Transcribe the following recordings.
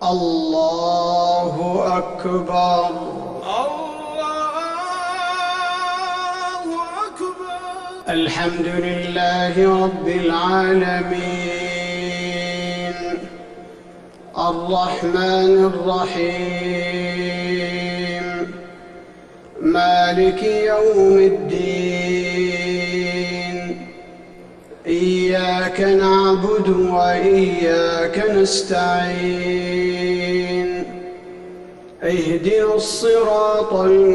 الله أكبر. الله أكبر. الحمد لله رب العالمين، الرحمن الرحيم، مالك يوم الدين. إياك نعبد وإياك نستعين. اهدنا الصراط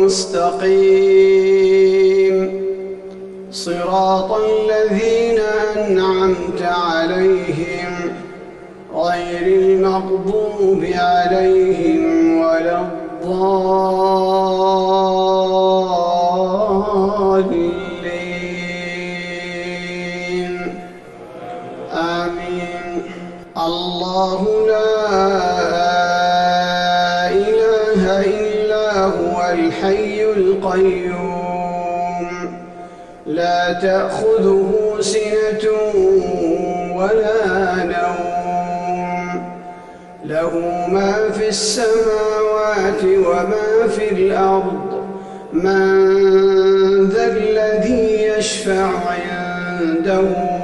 المستقيم، صراط الذين أنعمت عليهم غير المغضوب عليهم ولا الضالين. آمين. الله لا إله إلا هو الحي القيوم، لا تأخذه سنة ولا نوم، له ما في السماوات وما في الأرض. من ذا الذي يشفع عنده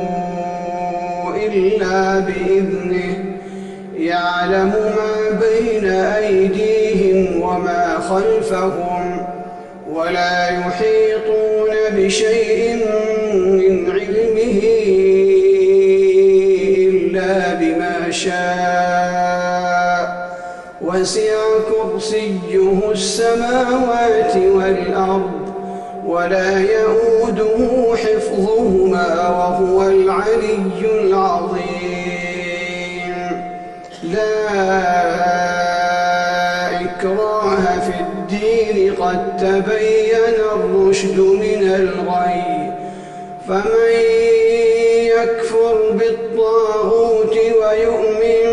إلا بإذنه، يعلم ما بين أيديهم وما خلفهم، ولا يحيطون بشيء من علمه إلا بما شاء، وسع كرسيه السماوات والأرض، ولا يؤوده حفظهما وهو العلي العظيم. لا إكراه في الدين، قد تبين الرشد من الغي، فمن يكفر بالطاغوت ويؤمن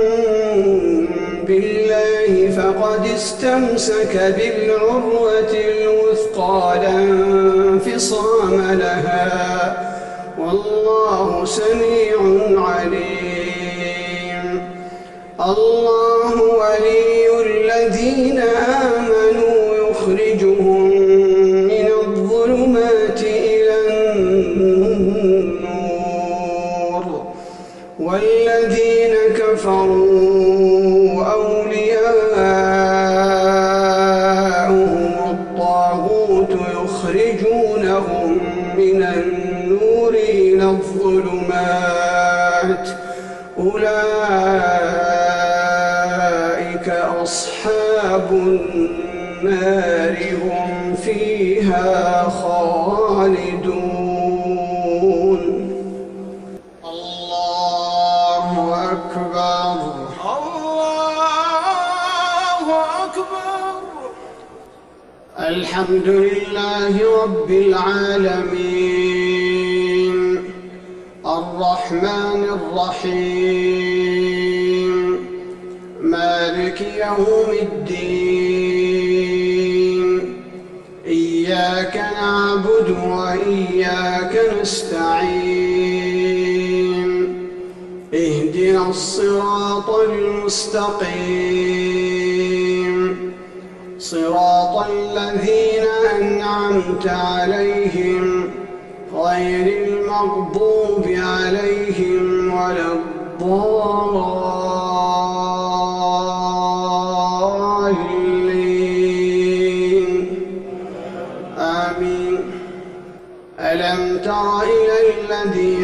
بالله فقد استمسك بالعروة الوثقى لا انفصام لها، والله سميع عليم. الله ولي الذين آمنوا يخرجهم من الظلمات إلى النور، والذين كفروا أولياؤهم الطاغوت يخرجونهم من النور إلى الظلمات، أولئك أصحاب النار، هم فيها خالدون. الله أكبر. الله أكبر. الحمد لله رب العالمين، الرحمن الرحيم، مالك يوم الدين. إياك نعبد وإياك نستعين. اهدنا الصراط المستقيم، صراط الذين أنعمت عليهم غير المغضوب عليهم ولا الضالين. آمين. ألم تر إلى الذي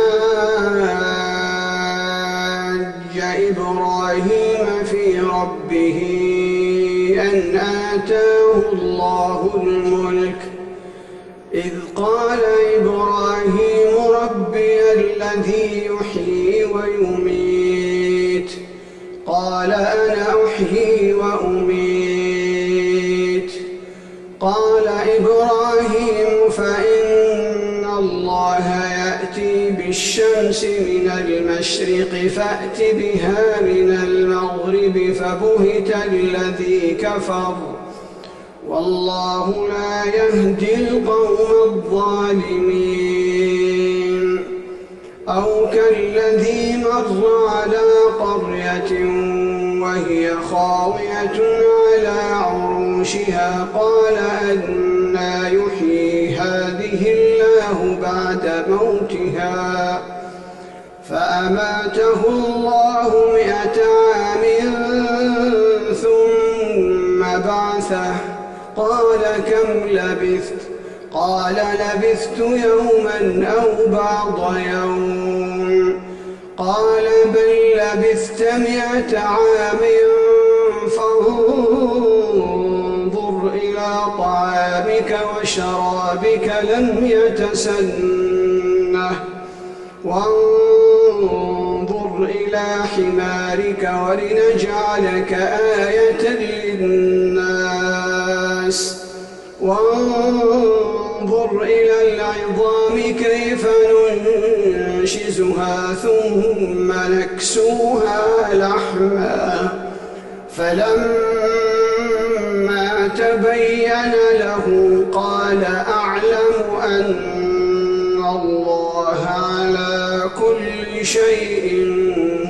حاج إبراهيم في ربه أن آتاه الله الملك، إذ قال إبراهيم ربي الذي يحيي ويميت، قال أنا أحيي وأميت. قال إبراهيم فإن الله يأتي بالشمس من المشرق فأت بها من المغرب، فبهت الذي كفر، والله لا يهدي القوم الظالمين. أو كالذي مر على قرية وهي خاوية على عروشها قال أنى يحيي هذه الله بعد موتها فأماته الله 100 عام ثم بعثه قال كم لبثت قال لبثت يوما أو بعض يوم قال بل لبثت 100 عام فانظر إلى طعامك وشرابك لم يتسنه وانظر إلى حمارك ولنجعلك آية للناس وانظر إلى العظام كيف ننشزها ثم نكسوها لحما فلما تبين له قال أعلم أن الله على كل شيء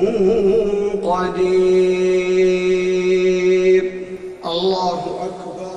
قدير. الله أكبر.